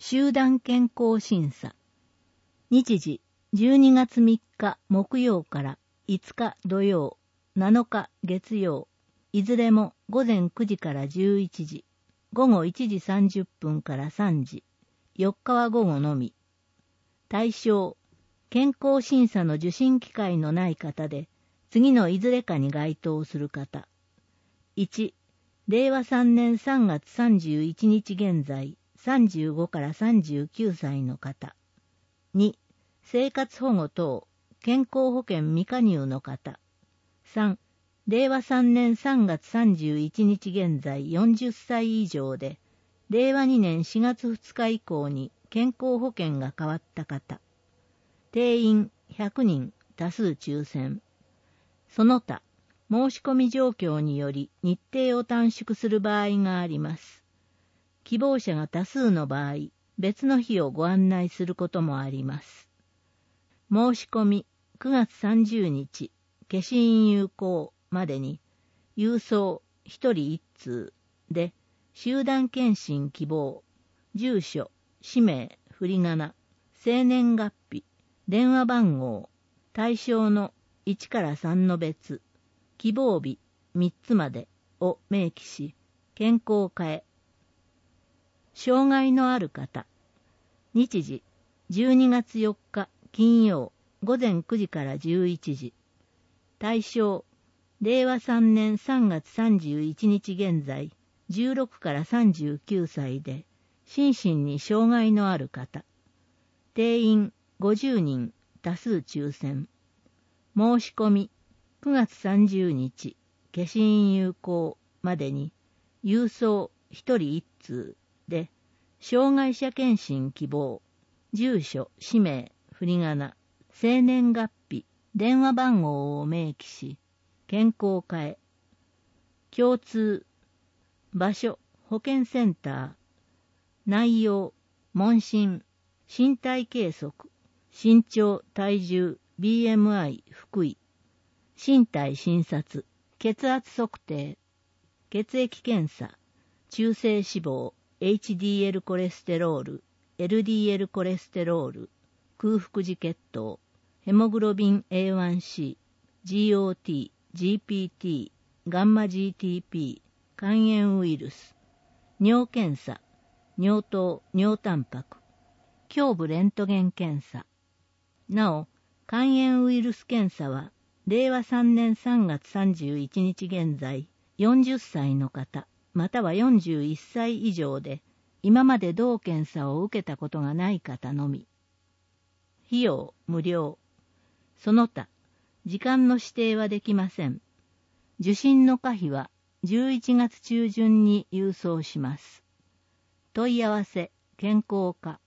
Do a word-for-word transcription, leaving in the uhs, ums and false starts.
集団健康審査。日時じゅうにがつみっか木曜からいつか土曜、なのか月曜、いずれもごぜんくじからじゅういちじ、ごごいちじさんじゅっぷんからさんじ、よっかは午後のみ。対象、健康審査の受診機会のない方で、次のいずれかに該当する方。いち、れいわさんねんさんがつさんじゅういちにち現在、さんじゅうごからさんじゅうきゅうさいの方。に、生活保護等、健康保険未加入の方。さん、れいわさんねんさんがつさんじゅういちにち現在よんじゅっさい以上で、れいわにねんしがつふつか以降に健康保険が変わった方。定員ひゃくにん、多数抽選。その他、申し込み状況により日程を短縮する場合があります。希望者が多数の場合、別の日をご案内することもあります。申し込みくがつさんじゅうにち、消印有効までに、郵送ひとりいっつうで、集団検診希望、住所、氏名、振り仮名、生年月日、電話番号、対象のいちからさんの別、希望日みっつまでを明記し、健康課へ。障害のある方。日時じゅうにがつよっか金曜ごぜんくじからじゅういちじ。対象、れいわさんねんさんがつさんじゅういちにち現在じゅうろくからさんじゅうきゅうさいで心身に障害のある方。定員ごじゅうにん、多数抽選。申し込みくがつさんじゅうにち、消印有効までに、郵送ひとりいっつうで、障害者検診希望、住所、氏名、振り仮名、生年月日、電話番号を明記し、健康課へ。共通、場所、保健センター、内容、問診、身体計測、身長、体重、ビーエムアイ、腹囲、身体診察、血圧測定、血液検査、中性脂肪、エイチディーエル コレステロール、エルディーエル コレステロール、空腹時血糖、ヘモグロビン エーワンシー、ジーオーティー、ジーピーティー、ガンマ ジーティーピー、肝炎ウイルス、尿検査、尿糖、尿タンパク、胸部レントゲン検査。なお、肝炎ウイルス検査は、れいわさんねんさんがつさんじゅういちにち現在、よんじゅっさいの方、またはよんじゅういっさい以上で、今まで同検査を受けたことがない方のみ。費用無料。その他、時間の指定はできません。受診の可否はじゅういちがつちゅうじゅんに郵送します。問い合わせ、健康課。